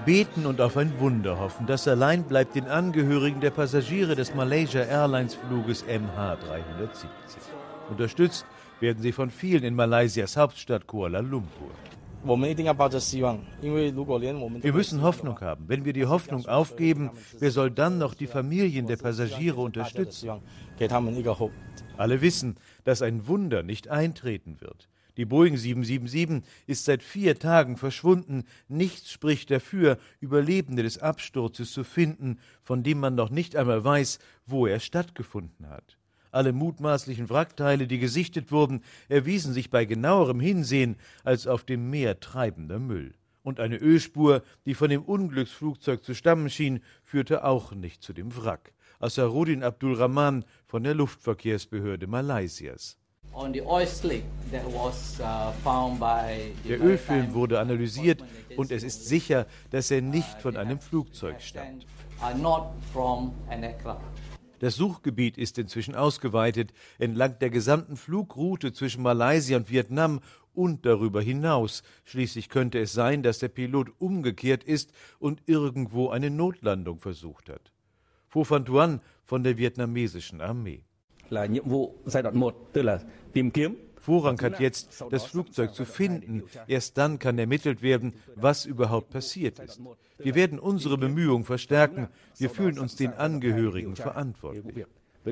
beten und auf ein Wunder hoffen. Das allein bleibt den Angehörigen der Passagiere des Malaysia Airlines Fluges MH370. Unterstützt werden sie von vielen in Malaysias Hauptstadt Kuala Lumpur. Wir müssen Hoffnung haben. Wenn wir die Hoffnung aufgeben, wer soll dann noch die Familien der Passagiere unterstützen? Alle wissen, dass ein Wunder nicht eintreten wird. Die Boeing 777 ist seit 4 Tagen verschwunden. Nichts spricht dafür, Überlebende des Absturzes zu finden, von dem man noch nicht einmal weiß, wo er stattgefunden hat. Alle mutmaßlichen Wrackteile, die gesichtet wurden, erwiesen sich bei genauerem Hinsehen als auf dem Meer treibender Müll. Und eine Ölspur, die von dem Unglücksflugzeug zu stammen schien, führte auch nicht zu dem Wrack. Assaruddin Abdul Rahman von der Luftverkehrsbehörde Malaysias. Der Ölfilm wurde analysiert und es ist sicher, dass er nicht von einem Flugzeug stammt. Das Suchgebiet ist inzwischen ausgeweitet, entlang der gesamten Flugroute zwischen Malaysia und Vietnam und darüber hinaus. Schließlich könnte es sein, dass der Pilot umgekehrt ist und irgendwo eine Notlandung versucht hat. Phu Van Thuan von der vietnamesischen Armee. Vorrang hat jetzt, das Flugzeug zu finden. Erst dann kann ermittelt werden, was überhaupt passiert ist. Wir werden unsere Bemühungen verstärken. Wir fühlen uns den Angehörigen verantwortlich.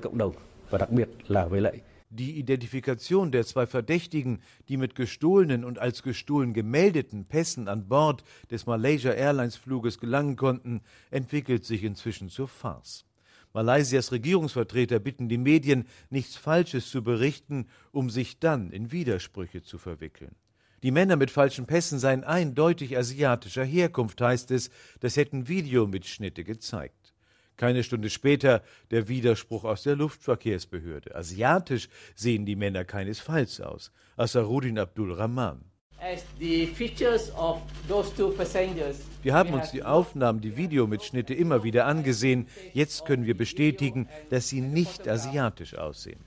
Die Identifikation der 2 Verdächtigen, die mit gestohlenen und als gestohlen gemeldeten Pässen an Bord des Malaysia Airlines Fluges gelangen konnten, entwickelt sich inzwischen zur Farce. Malaysias Regierungsvertreter bitten die Medien, nichts Falsches zu berichten, um sich dann in Widersprüche zu verwickeln. Die Männer mit falschen Pässen seien eindeutig asiatischer Herkunft, heißt es, das hätten Videomitschnitte gezeigt. Keine Stunde später der Widerspruch aus der Luftverkehrsbehörde. Asiatisch sehen die Männer keinesfalls aus. Assaruddin Abdul Rahman. Wir haben uns die Aufnahmen, die Videomitschnitte immer wieder angesehen. Jetzt können wir bestätigen, dass sie nicht asiatisch aussehen.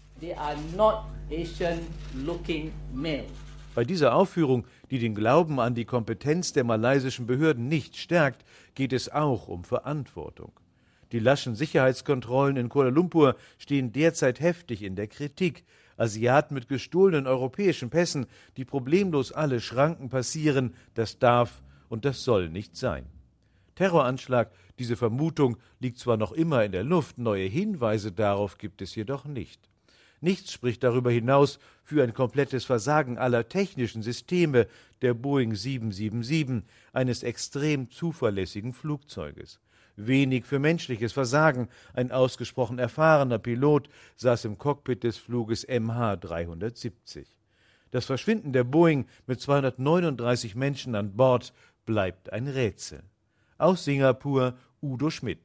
Bei dieser Aufführung, die den Glauben an die Kompetenz der malaysischen Behörden nicht stärkt, geht es auch um Verantwortung. Die laschen Sicherheitskontrollen in Kuala Lumpur stehen derzeit heftig in der Kritik. Asiaten mit gestohlenen europäischen Pässen, die problemlos alle Schranken passieren, das darf und das soll nicht sein. Terroranschlag, diese Vermutung liegt zwar noch immer in der Luft, neue Hinweise darauf gibt es jedoch nicht. Nichts spricht darüber hinaus für ein komplettes Versagen aller technischen Systeme der Boeing 777, eines extrem zuverlässigen Flugzeuges. Wenig für menschliches Versagen. Ein ausgesprochen erfahrener Pilot saß im Cockpit des Fluges MH370. Das Verschwinden der Boeing mit 239 Menschen an Bord bleibt ein Rätsel. Aus Singapur Udo Schmidt.